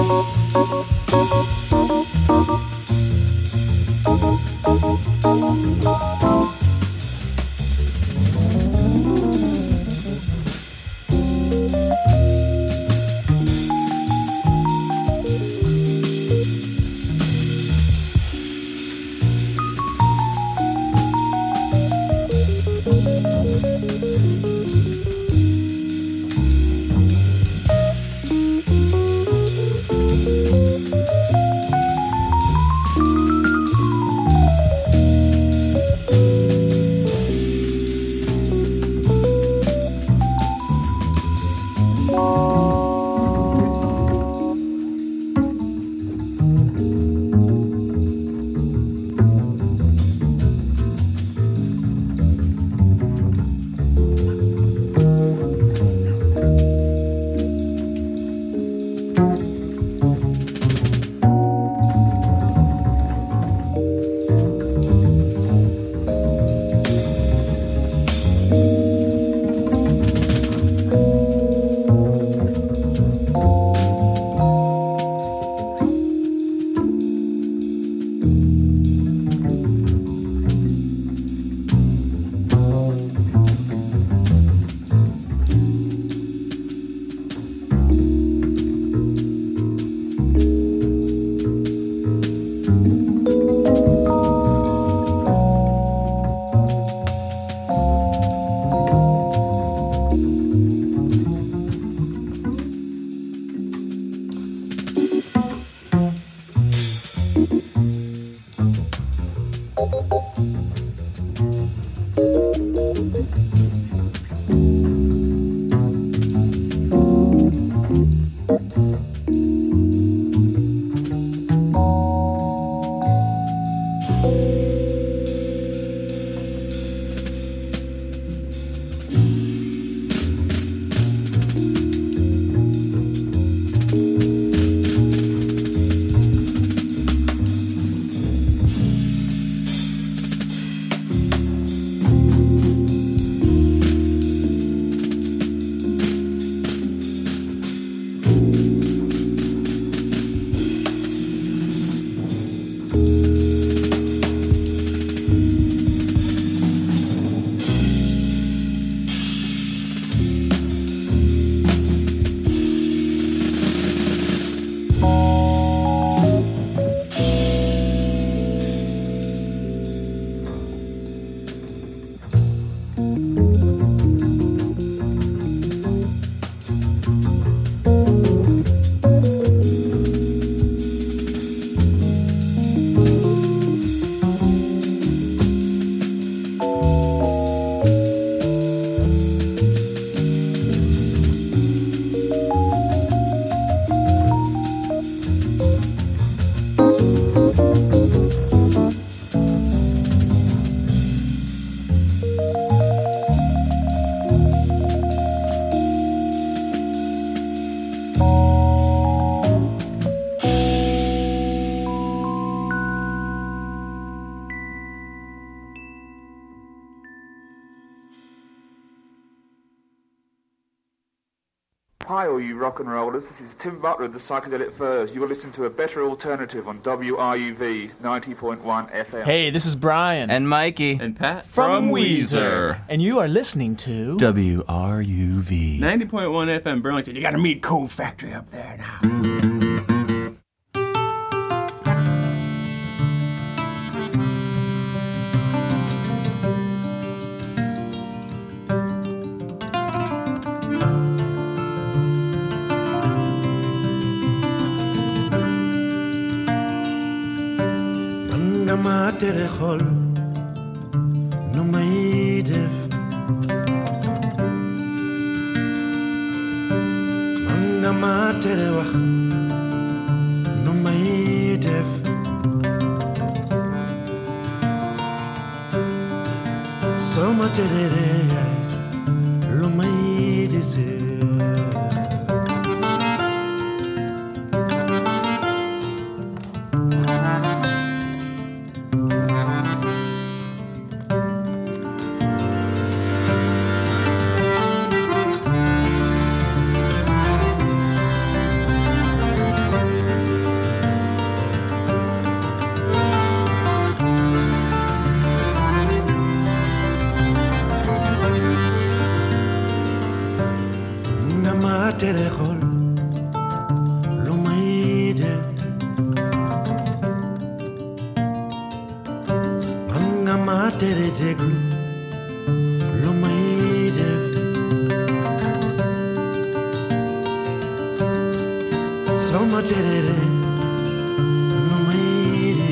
Hi all you rock and rollers, this is Tim Butler of the Psychedelic Furs. You're listening to a better alternative on WRUV 90.1 FM. Hey, this is Brian. And Mikey. And Pat. From Weezer. And you are listening to WRUV 90.1 FM Burlington. You gotta meet Cold Factory up there now. tere xol nu may def man nga ma tere wax nu may def sama tere re lu may dese tere khol lo maide manga ma tere deglu lo maide so ma tere lo maide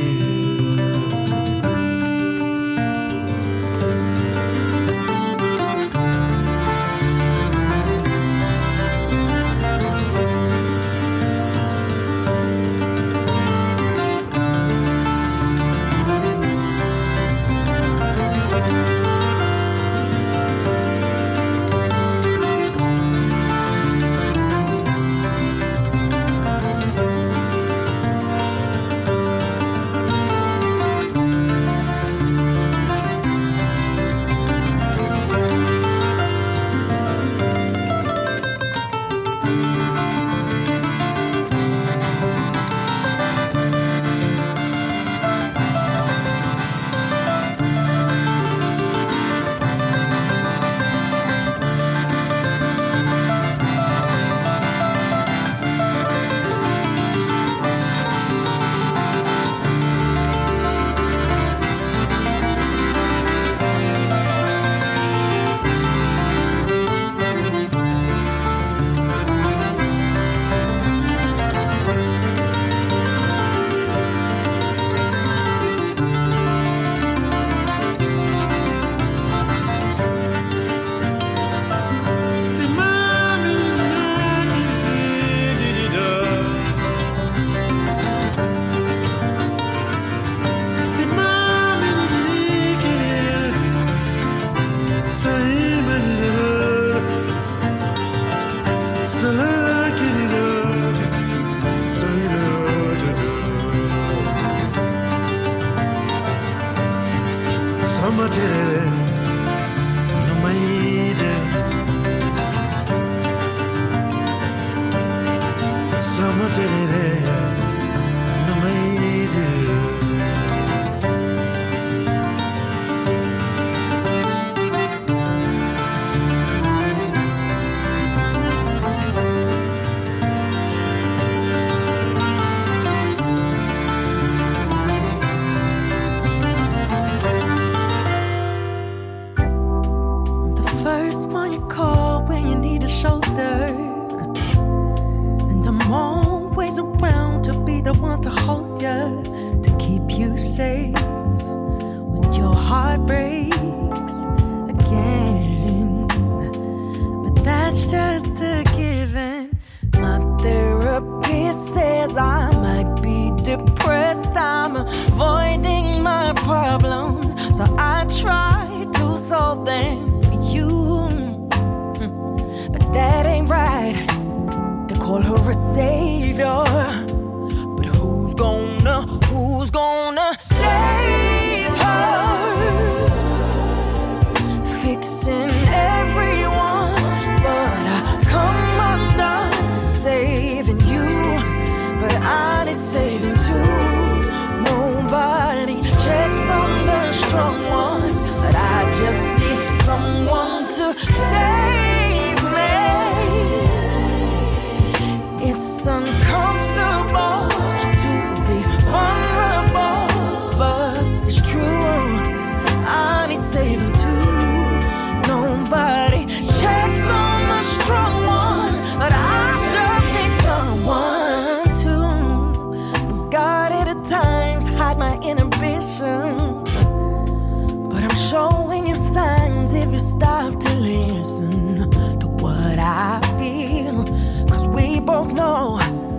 But I'm showing you signs if you stop to listen to what I feel. 'Cause we both know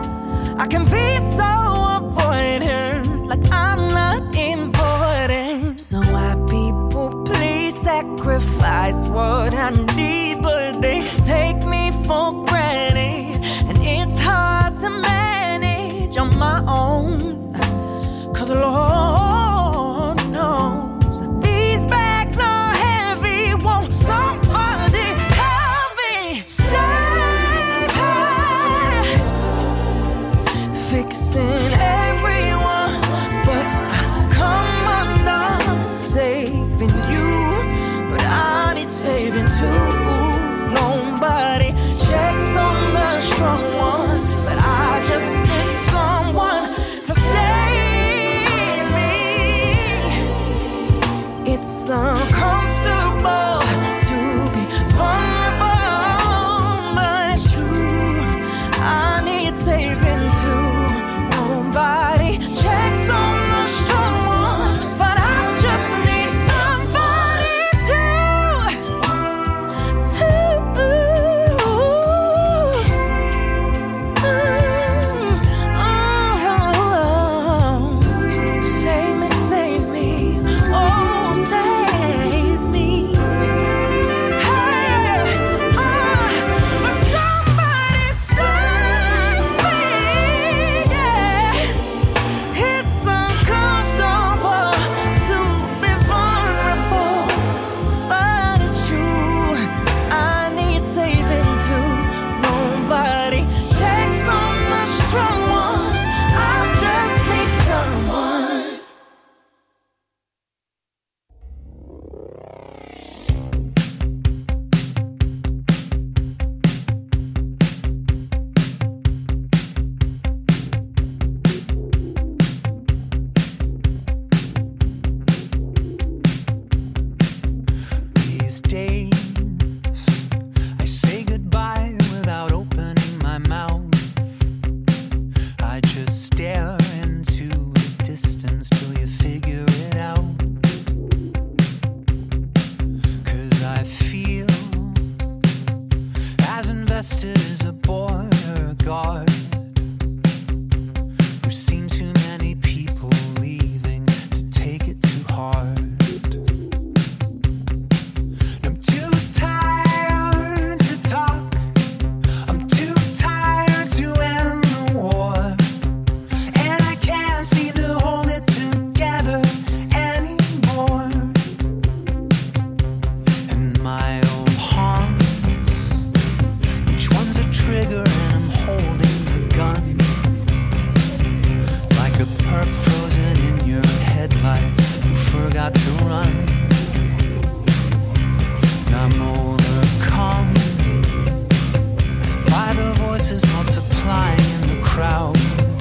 I can be so avoidant, like I'm not important. So why people please sacrifice what I need, but they take me for granted. And it's hard to manage on my own, 'cause Lord knows these bags are heavy. Won't somebody help me save her? Fixing everyone, but I come undone. Saving you, but I need saving too. Nobody checks on is a border guard who's seen too many people leaving to take it too hard. I'm too tired to talk. I'm too tired to end the war. And I can't seem to hold it together anymore. And my old haunts, each one's a trigger and I'm holding the gun. Like a perp frozen in your headlights who forgot to run. And I'm overcome by the voices multiplying in the crowd.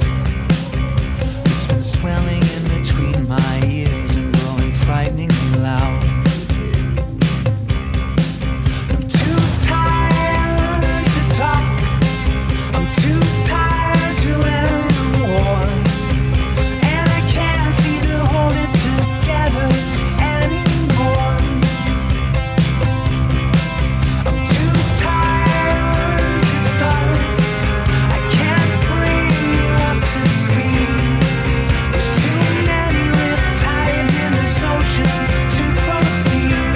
It's been swelling in between my ears and growing frighteningly loud. I'm too tired to talk. I'm too tired to end the war. And I can't seem to hold it together anymore. I'm too tired to start. I can't bring you up to speed. There's too many riptides in this ocean to proceed.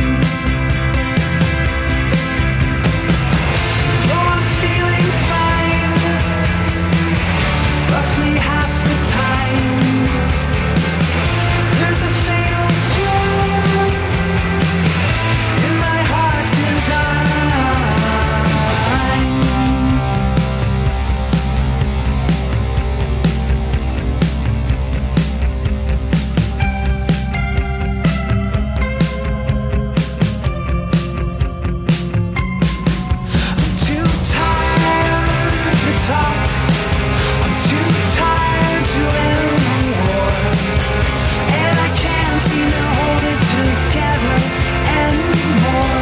Though I'm feeling fine, roughly half the time, there's a fatal flaw in my heart's design. I'm too tired to talk. I'm too tired to end the war. And I can't seem to hold it together anymore.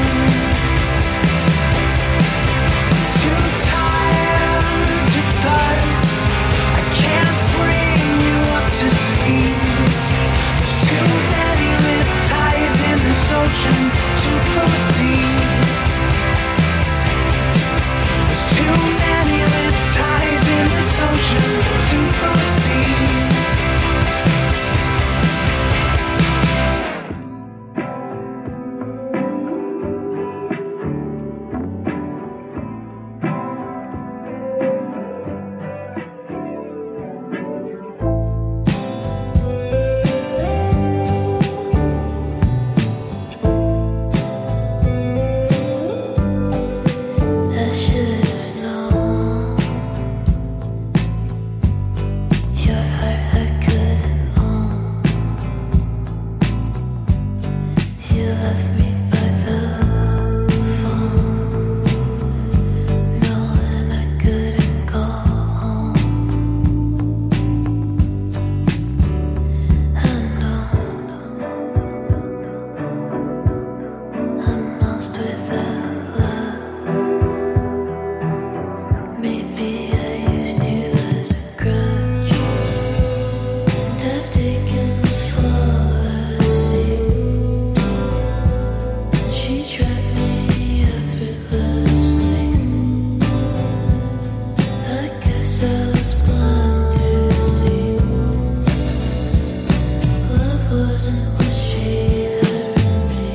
I'm too tired to start. I can't bring you up to speed. There's too many riptides in this ocean to proceed. There's too many riptides in this ocean to proceed. I should have known your heart I couldn't own. You left me by the phone, knowing I couldn't go home. I know I'm lost without love. Maybe I used you as a grudge, and I've taken the fall I see. And she trapped me effortlessly. I guess I was blind to see love wasn't what she had for me.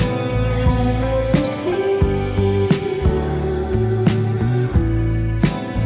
As it feels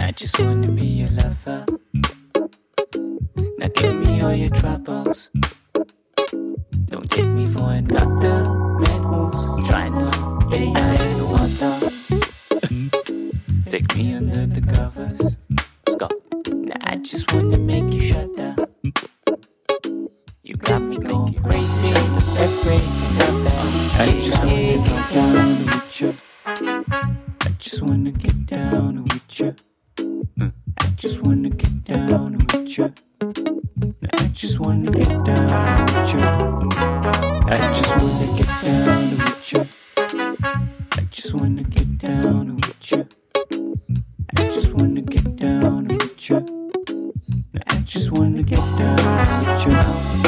I just wanna be your lover. Now give me all your troubles. Don't take me for another man who's trying to play out in the water. Take me under the covers. Let's go. Now I just wanna make you shudder. You got me going crazy every time that I just wanna get down with you. I just wanna get down with you. I just wanna get down with you. I just wanna get down with you. I just wanna get down with you. I just wanna get down with you. I just wanna get down with you. I just wanna get down with you.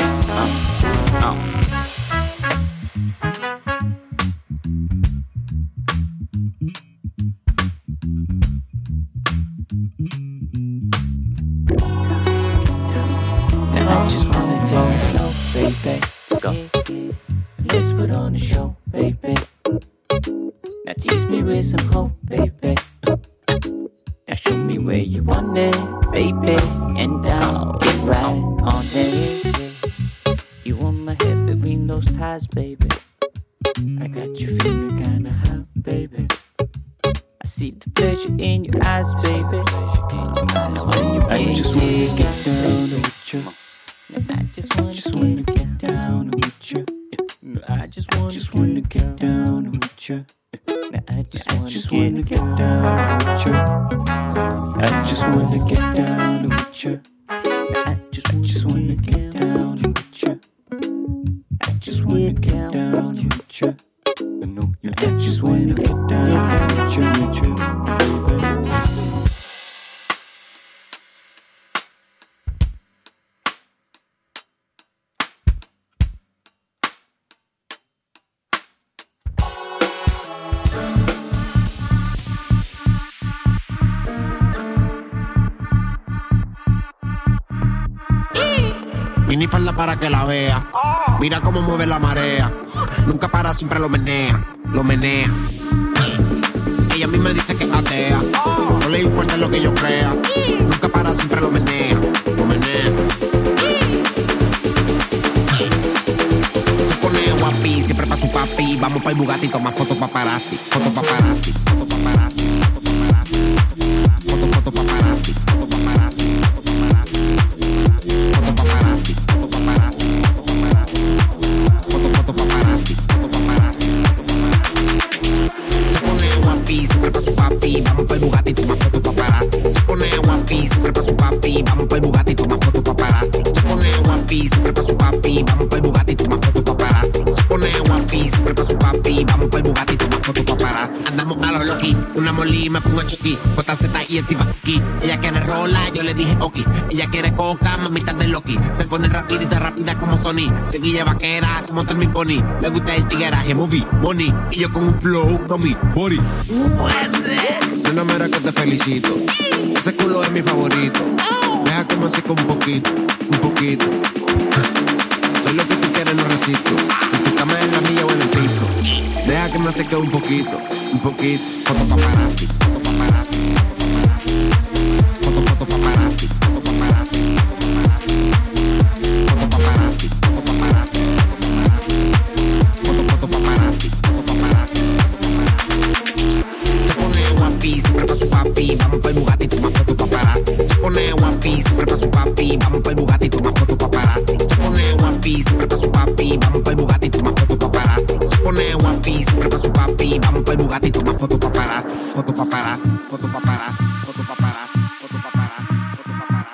Now I just wanna take it slow, baby. Let's go. Let's put on a show, baby. Now tease me with some hope, baby. Now show me where you want it, baby. And I'll get right on it. You want my head between those thighs, baby. I got you feeling kinda hot, baby. I see the pleasure in your eyes, baby. Now when you I just wanna get down with you. I just wanna get down with you. I just wanna get down with you. I just wanna get down with you. I just wanna get down with you. I just wanna get down with you. I just wanna get down with you. I know you. I just wanna get down with you, baby. Minifalda para que la vea. Mira cómo mueve la marea. Nunca para, siempre lo menea. Lo menea. Ella a mí me dice que es atea. No le importa lo que yo crea. Nunca para, siempre lo menea. Lo menea. Se pone guapi, siempre pa' su papi. Vamos pa' el Bugatti, toma foto paparazzi. Foto paparazzi. Foto paparazzi. Foto paparazzi. Foto paparazzi. Siempre pa' su papi, vamos pa' el Bugatti, toma foto paparazzi. Se pone guapi, siempre pa' su papi, vamos pa' el Bugatti, toma foto paparazzi. Se pone guapi, siempre pa' su papi, vamos pa' el Bugatti, toma foto paparazzi. Se pone guapi, siempre pa' su papi, vamos pa' el Bugatti, toma foto paparazzi. Andamos a los Loki, una molí, me pongo chequi, JZ y el aquí. Ella quiere rola, yo le dije ok. Ella quiere coca, mamita de Loki. Se pone rapidita, rápida como Sony. Seguilla vaquera, se monta en mi pony. Le gusta el tigueraje, movie, money. Y yo con un flow, con mi body. Nena, mira que te felicito. Ese culo es mi favorito. Deja que me seque un poquito, un poquito. Soy lo que tú quieres, no resisto. En tu cama, en la mía o en el piso. Deja que me seque un poquito, un poquito. Foto paparazzi, foto paparazzi. Foto paparazzi, foto paparazzi. Foto paparazzi, foto paparazzi. Foto paparazzi, foto paparazzi. Se pone guapi, siempre pa' su papi, vamos pa' el Bugatti, toma foto paparazzi. Se pone guapi, siempre pa' su papi, vamos pa' el Bugatti, toma foto paparazzi. Se pone guapi, siempre pa' su papi, vamos pa' el Bugatti, toma foto paparazzi. Se pone guapi, siempre pa' su papi, vamos pa' el Bugatti, toma foto paparazzi. Foto paparazzi, foto paparazzi, foto paparazzi, foto paparazzi, foto paparazzi.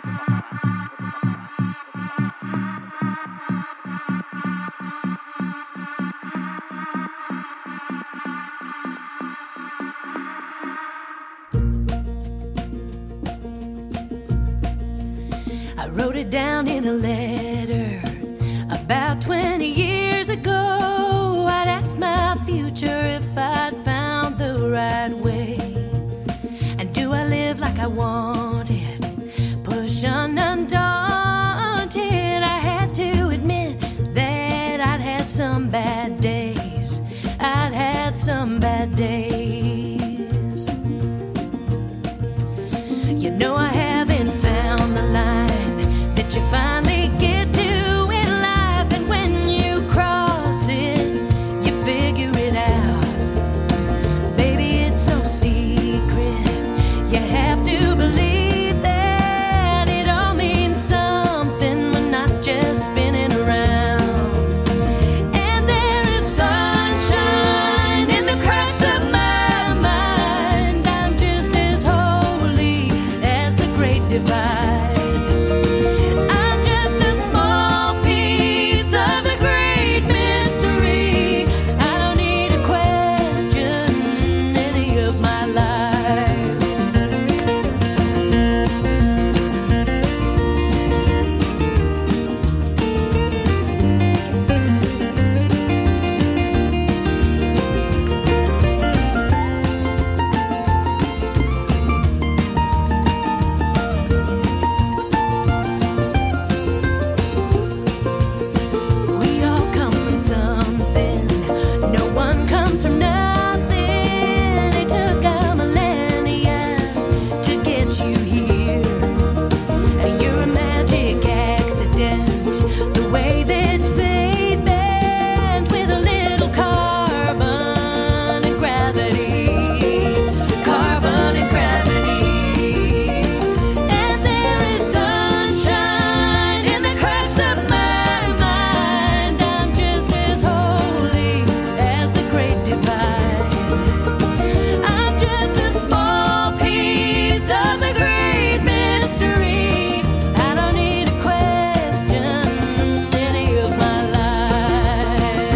I wrote it down in a letter about 20 years ago. I'd asked my future if I'd found the right way. And do I live like I wanted? Push on undaunted. I had to admit that I'd had some bad days. I'd had some bad days. No, I haven't found the line that you finally get to in life, and when you cross it, you figure it out. Baby, it's no secret. You have to believe that it all means something. We're not just spinning around. And there is sunshine in the cracks of my mind. I'm just as holy as the great divide. I'm just a small piece of the great mystery. I don't need to question any of my life. We all come from something. No one comes from nothing. It took a millennia to get you here. And you're a magic accident. The way that fate bent with a little carbon and gravity. Carbon and gravity. And there is sunshine in the cracks of my mind. I'm just as holy as the great divide. I'm just a small piece of the great mystery. I don't need to question any of my life.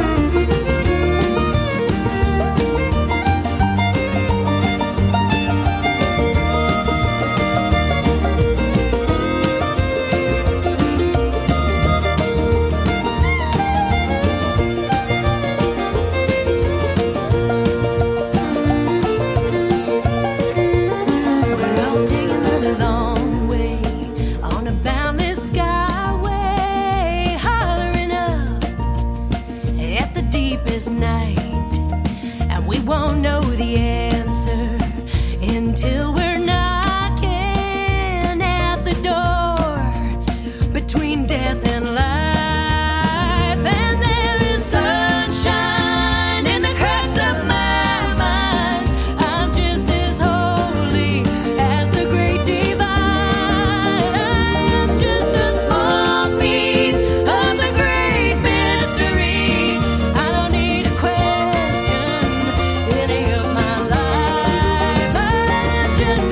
We're all taking the long way on a boundless skyway, hollering up at the deepest night, and we won't know the answer until we're knocking at the door between death and life. And there is sunshine in the cracks of my mind. I'm just as holy as the great divide. I'm just a small piece of the great mystery. I don't need to question any of my life. I'm just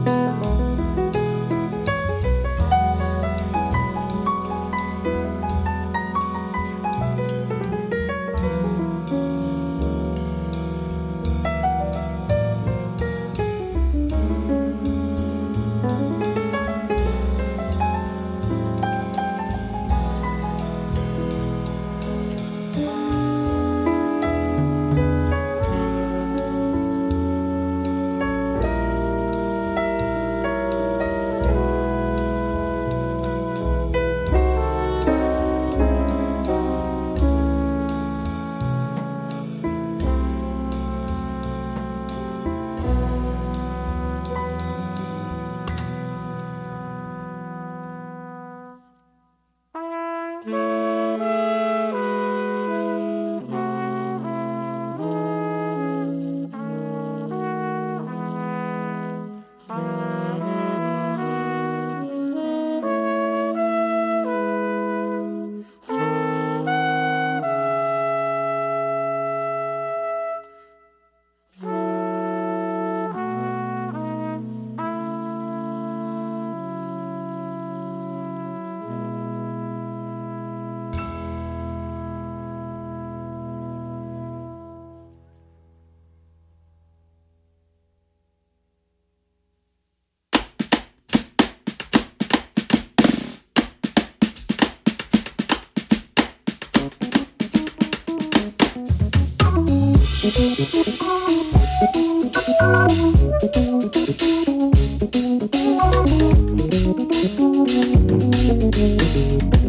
Thank you.